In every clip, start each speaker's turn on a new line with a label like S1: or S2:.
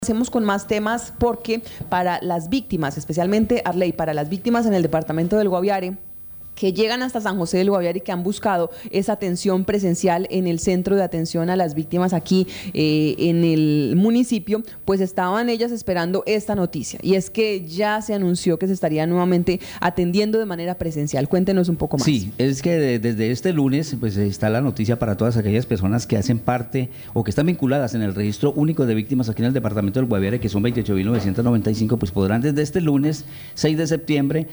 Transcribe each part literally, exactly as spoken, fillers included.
S1: Hacemos con más temas porque para las víctimas, especialmente Arley, para las víctimas en el departamento del Guaviare, que llegan hasta San José del Guaviare y que han buscado esa atención presencial en el centro de atención a las víctimas aquí eh, en el municipio, pues estaban ellas esperando esta noticia, y es que ya se anunció que se estaría nuevamente atendiendo de manera presencial. Cuéntenos un poco más.
S2: Sí, es que de, desde este lunes pues está la noticia para todas aquellas personas que hacen parte o que están vinculadas en el registro único de víctimas aquí en el departamento del Guaviare, que son veintiocho mil novecientos noventa y cinco, pues podrán desde este lunes seis de septiembre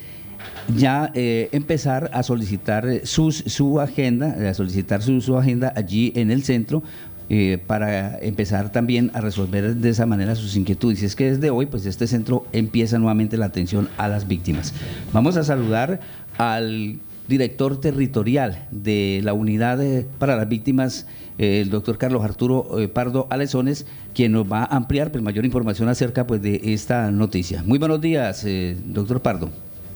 S2: ya eh, empezar a solicitar sus, su agenda, a solicitar su, su agenda allí en el centro, eh, para empezar también a resolver de esa manera sus inquietudes. Y es que desde hoy, pues este centro empieza nuevamente la atención a las víctimas. Vamos a saludar al director territorial de la unidad de, para las víctimas, eh, el doctor Carlos Arturo eh, Pardo Alezones, quien nos va a ampliar pues, mayor información acerca pues, de esta noticia. Muy buenos días, eh, doctor Pardo.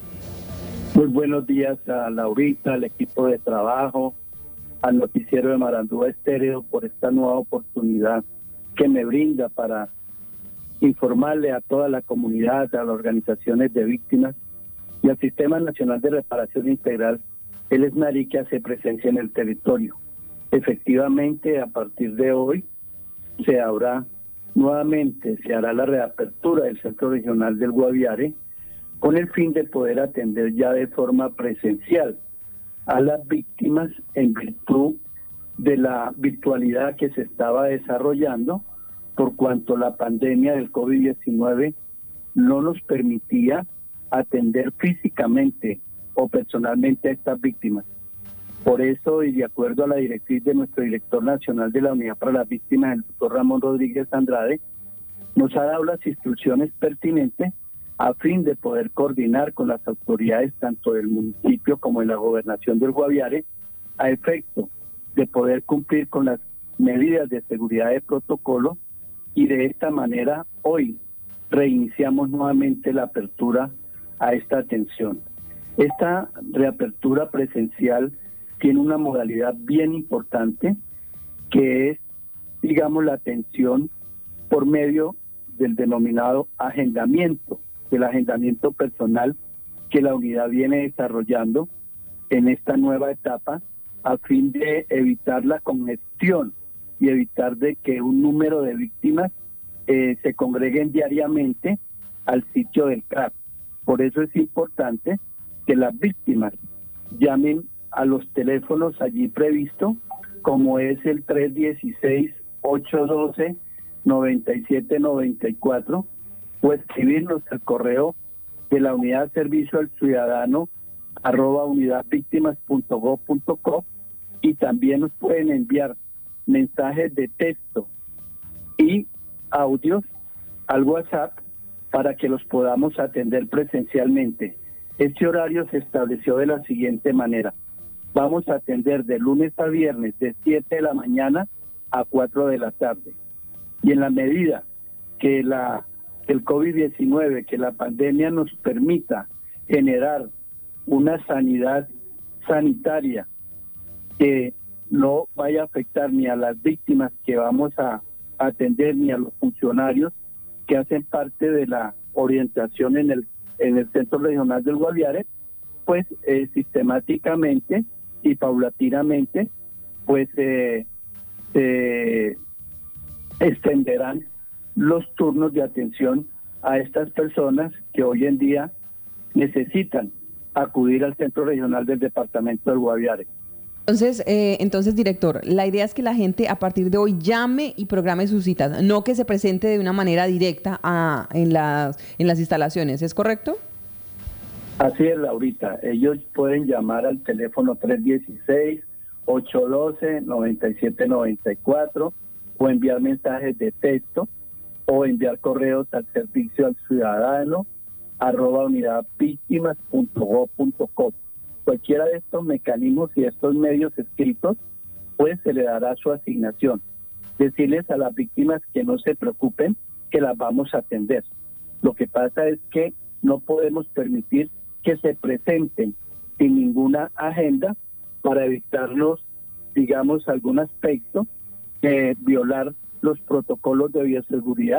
S3: Muy buenos días a Laurita, al equipo de trabajo, al noticiero de Marandúa Estéreo por esta nueva oportunidad que me brinda para informarle a toda la comunidad, a las organizaciones de víctimas y al Sistema Nacional de Reparación Integral, el SNARI, que hace presencia en el territorio. Efectivamente, a partir de hoy se habrá nuevamente, se hará la reapertura del Centro Regional del Guaviare, con el fin de poder atender ya de forma presencial a las víctimas en virtud de la virtualidad que se estaba desarrollando, por cuanto la pandemia del COVID diecinueve no nos permitía atender físicamente o personalmente a estas víctimas. Por eso, y de acuerdo a la directriz de nuestro director nacional de la Unidad para las Víctimas, el doctor Ramón Rodríguez Andrade, nos ha dado las instrucciones pertinentes a fin de poder coordinar con las autoridades tanto del municipio como de la gobernación del Guaviare, a efecto de poder cumplir con las medidas de seguridad de protocolo, y de esta manera hoy reiniciamos nuevamente la apertura a esta atención. Esta reapertura presencial tiene una modalidad bien importante, que es, digamos, la atención por medio del denominado agendamiento, del agendamiento personal que la unidad viene desarrollando en esta nueva etapa, a fin de evitar la congestión y evitar de que un número de víctimas eh, se congreguen diariamente al sitio del C R A P. Por eso es importante que las víctimas llamen a los teléfonos allí previstos, como es el tres uno seis, ocho uno dos, nueve siete nueve cuatro, o escribirnos al correo de la unidad de servicio al ciudadano arroba unidadvíctimas punto gob punto co, y también nos pueden enviar mensajes de texto y audios al WhatsApp para que los podamos atender presencialmente. Este horario se estableció de la siguiente manera: vamos a atender de lunes a viernes de siete de la mañana a cuatro de la tarde, y en la medida que la el COVID diecinueve, que la pandemia nos permita generar una sanidad sanitaria que no vaya a afectar ni a las víctimas que vamos a atender, ni a los funcionarios que hacen parte de la orientación en el en el Centro Regional del Guaviare, pues eh, sistemáticamente y paulatinamente pues eh, eh, extenderán los turnos de atención a estas personas que hoy en día necesitan acudir al Centro Regional del Departamento del Guaviare.
S1: Entonces, eh, entonces, director, la idea es que la gente a partir de hoy llame y programe sus citas, no que se presente de una manera directa a, en, las, en las instalaciones, ¿es correcto?
S3: Así es, Laurita. Ellos pueden llamar al teléfono tres uno seis, ocho uno dos, nueve siete nueve cuatro, o enviar mensajes de texto, o enviar correos al servicio al ciudadano arroba unidadvíctimas punto gob punto co. Cualquiera de estos mecanismos y estos medios escritos, pues se le dará su asignación. Decirles a las víctimas que no se preocupen, que las vamos a atender. Lo que pasa es que no podemos permitir que se presenten sin ninguna agenda para evitarnos, digamos, algún aspecto de violar los protocolos de bioseguridad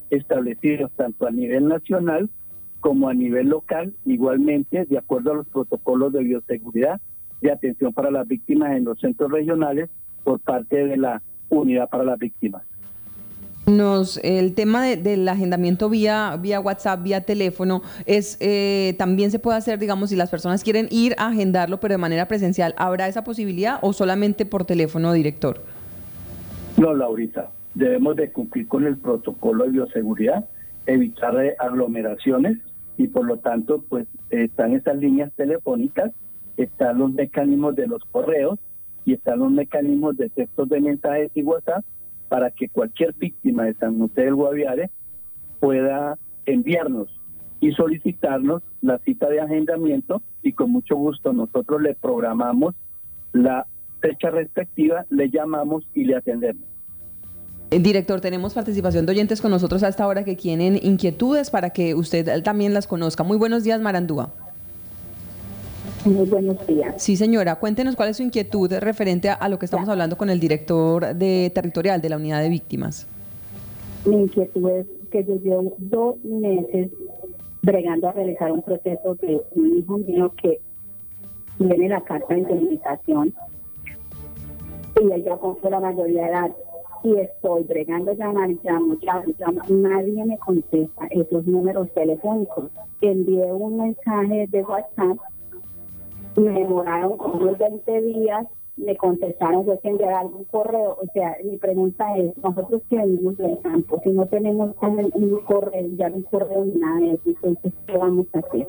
S3: establecidos tanto a nivel nacional como a nivel local, igualmente de acuerdo a los protocolos de bioseguridad de atención para las víctimas en los centros regionales por parte de la Unidad para las Víctimas.
S1: Nos, el tema de, del agendamiento vía, vía WhatsApp, vía teléfono, es eh, también se puede hacer, digamos, si las personas quieren ir a agendarlo, pero de manera presencial, ¿habrá esa posibilidad o solamente por teléfono, director?
S3: No, Laurita, debemos de cumplir con el protocolo de bioseguridad, evitar eh, aglomeraciones y por lo tanto, pues están esas líneas telefónicas, están los mecanismos de los correos y están los mecanismos de textos de mensajes y WhatsApp para que cualquier víctima de San José del Guaviare pueda enviarnos y solicitarnos la cita de agendamiento y con mucho gusto nosotros le programamos la fecha respectiva, le llamamos y le atendemos.
S1: Director, tenemos participación de oyentes con nosotros a esta hora que tienen inquietudes para que usted también las conozca. Muy buenos días, Marandúa.
S4: Muy buenos días.
S1: Sí, señora, cuéntenos cuál es su inquietud referente a, a lo que estamos hablando con el director de territorial de la unidad de víctimas.
S4: Mi inquietud es que yo llevo dos meses bregando a realizar un proceso de un hijo mío que tiene la carta de indemnización y él ya cumple la mayoría de edad. Y estoy bregando a llamar, llamo, llamo, llamo, nadie me contesta esos números telefónicos. Envié un mensaje de WhatsApp, me demoraron como unos veinte días, me contestaron fue que enviar algún correo. O sea, mi pregunta es, nosotros que venimos del campo, si no tenemos un, un correo, ya un correo ni nada de eso, entonces, ¿qué vamos a hacer?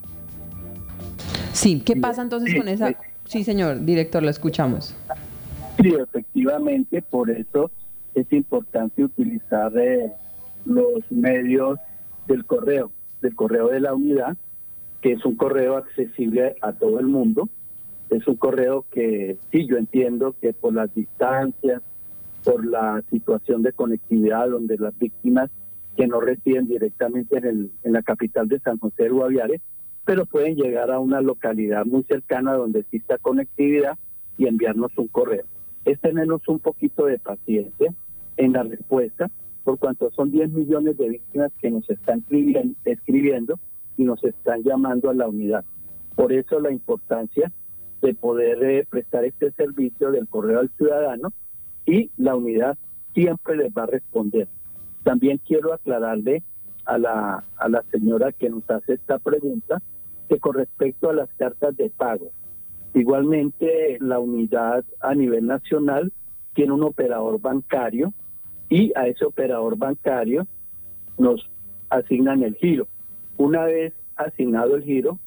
S1: Sí, ¿qué pasa entonces con esa? Sí, señor director, lo escuchamos.
S3: Sí, efectivamente, por eso es importante utilizar eh, los medios del correo, del correo de la unidad, que es un correo accesible a todo el mundo. Es un correo que sí, yo entiendo que por las distancias, por la situación de conectividad, donde las víctimas que no residen directamente en, el, en la capital de San José del Guaviare, pero pueden llegar a una localidad muy cercana donde exista conectividad y enviarnos un correo. Es tenernos un poquito de paciencia en la respuesta, por cuanto son diez millones de víctimas que nos están escribiendo y nos están llamando a la unidad. Por eso la importancia de poder eh, prestar este servicio del correo al ciudadano y la unidad siempre les va a responder. También quiero aclararle a la, a la señora que nos hace esta pregunta que con respecto a las cartas de pago, igualmente la unidad a nivel nacional tiene un operador bancario y a ese operador bancario nos asignan el giro. Una vez asignado el giro,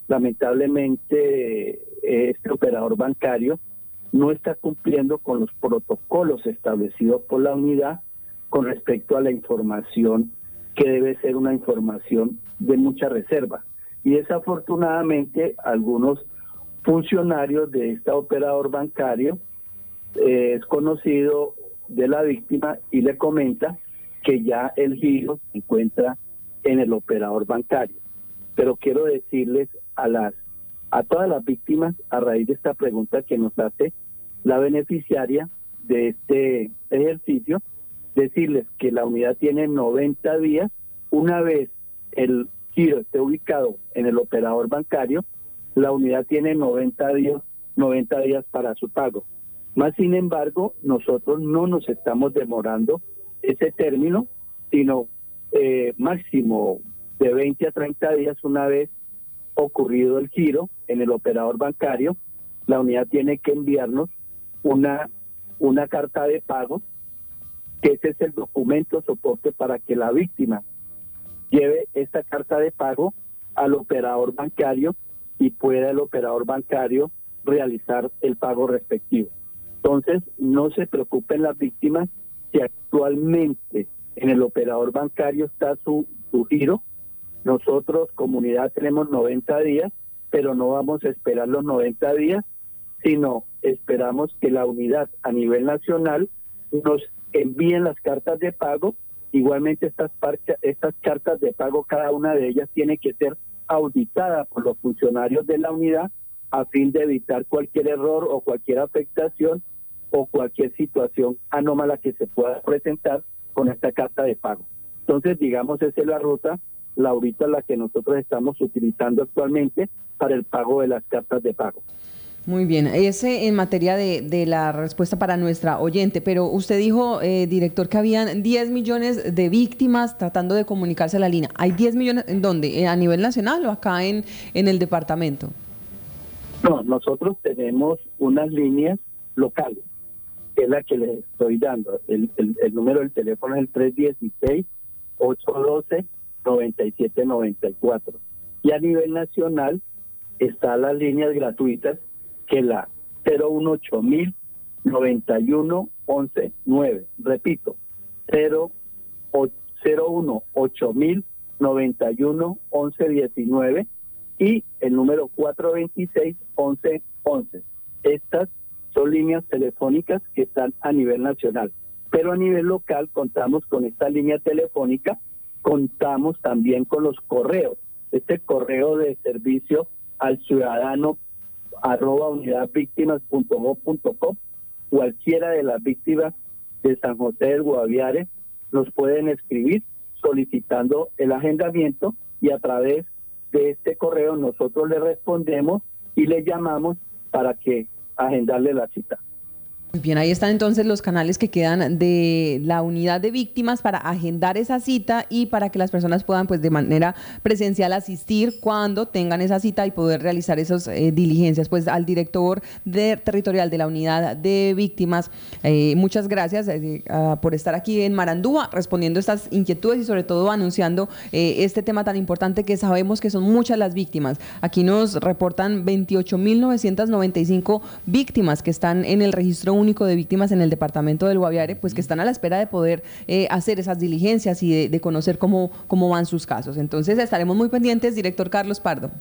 S3: lamentablemente este operador bancario no está cumpliendo con los protocolos establecidos por la unidad con respecto a la información que debe ser una información de mucha reserva. Y desafortunadamente algunos funcionarios de este operador bancario eh, es conocido de la víctima y le comenta que ya el giro se encuentra en el operador bancario. Pero quiero decirles a las a todas las víctimas, a raíz de esta pregunta que nos hace la beneficiaria de este ejercicio, decirles que la unidad tiene noventa días, una vez el giro esté ubicado en el operador bancario, la unidad tiene noventa días, noventa días para su pago. Más sin embargo, nosotros no nos estamos demorando ese término, sino eh, máximo de veinte a treinta días una vez ocurrido el giro en el operador bancario, la unidad tiene que enviarnos una, una carta de pago, que ese es el documento soporte para que la víctima lleve esta carta de pago al operador bancario y pueda el operador bancario realizar el pago respectivo. Entonces, no se preocupen las víctimas si actualmente en el operador bancario está su, su giro. Nosotros, comunidad, tenemos noventa días, pero no vamos a esperar los noventa días, sino esperamos que la unidad a nivel nacional nos envíen las cartas de pago. Igualmente estas, estas cartas de pago, cada una de ellas tiene que ser auditada por los funcionarios de la unidad a fin de evitar cualquier error o cualquier afectación o cualquier situación anómala que se pueda presentar con esta carta de pago. Entonces, digamos, esa es la ruta, Laurita, la que nosotros estamos utilizando actualmente para el pago de las cartas de pago.
S1: Muy bien, ese en materia de, de la respuesta para nuestra oyente, pero usted dijo, eh, director, que habían diez millones de víctimas tratando de comunicarse a la línea. ¿Hay diez millones en dónde? ¿A nivel nacional o acá en, en el departamento?
S3: No, nosotros tenemos unas líneas locales, que es la que les estoy dando. El, el, el número del teléfono es el tres uno seis, ocho uno dos, nueve siete nueve cuatro. Y a nivel nacional están las líneas gratuitas, que la cero uno ocho mil, noventa y uno, once, nueve. Repito, cero uno ocho mil, noventa y uno, once, diecinueve y el número cuatro veintiséis, once, once. Estas son líneas telefónicas que están a nivel nacional, pero a nivel local contamos con esta línea telefónica, contamos también con los correos. Este correo de servicio al ciudadano arroba unidadvíctimas.gov.co, cualquiera de las víctimas de San José del Guaviare nos pueden escribir solicitando el agendamiento, y a través de este correo nosotros le respondemos y le llamamos para que agendarle la cita.
S1: Muy bien, ahí están entonces los canales que quedan de la unidad de víctimas para agendar esa cita y para que las personas puedan, pues, de manera presencial asistir cuando tengan esa cita y poder realizar esas eh, diligencias. Pues al director de, territorial de la unidad de víctimas, eh, muchas gracias eh, uh, por estar aquí en Marandúa respondiendo estas inquietudes y sobre todo anunciando eh, este tema tan importante, que sabemos que son muchas las víctimas. Aquí nos reportan veintiocho mil novecientas noventa y cinco víctimas que están en el registro único de víctimas en el departamento del Guaviare, pues que están a la espera de poder eh, hacer esas diligencias y de, de conocer cómo, cómo van sus casos. Entonces estaremos muy pendientes, director Carlos Pardo.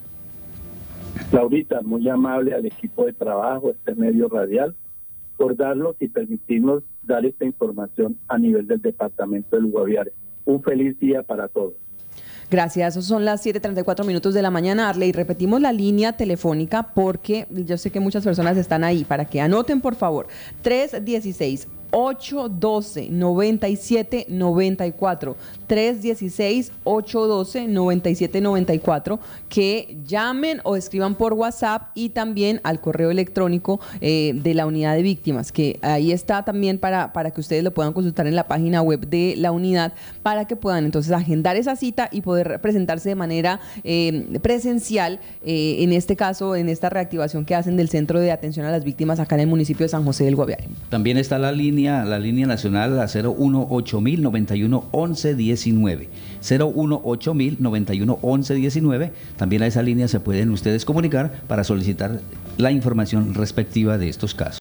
S3: Laurita, muy amable al equipo de trabajo, este medio radial, por darnos y permitirnos dar esta información a nivel del departamento del Guaviare. Un feliz día para todos.
S1: Gracias, son las siete treinta y cuatro minutos de la mañana, Arley. Repetimos la línea telefónica porque yo sé que muchas personas están ahí, para que anoten, por favor. tres uno seis, ocho uno dos, nueve siete nueve cuatro. tres uno seis, ocho uno dos, nueve siete nueve cuatro. Que llamen o escriban por WhatsApp y también al correo electrónico eh, de la unidad de víctimas, que ahí está también para, para que ustedes lo puedan consultar en la página web de la unidad, para que puedan entonces agendar esa cita y poder presentarse de manera eh, presencial, eh, en este caso, en esta reactivación que hacen del Centro de Atención a las Víctimas acá en el municipio de San José del Guaviare.
S2: También está la línea, la línea nacional, la cero uno ocho mil, noventa y uno, once, diecinueve. cero uno ocho mil, noventa y uno, once, diecinueve. También a esa línea se pueden ustedes comunicar para solicitar la información respectiva de estos casos.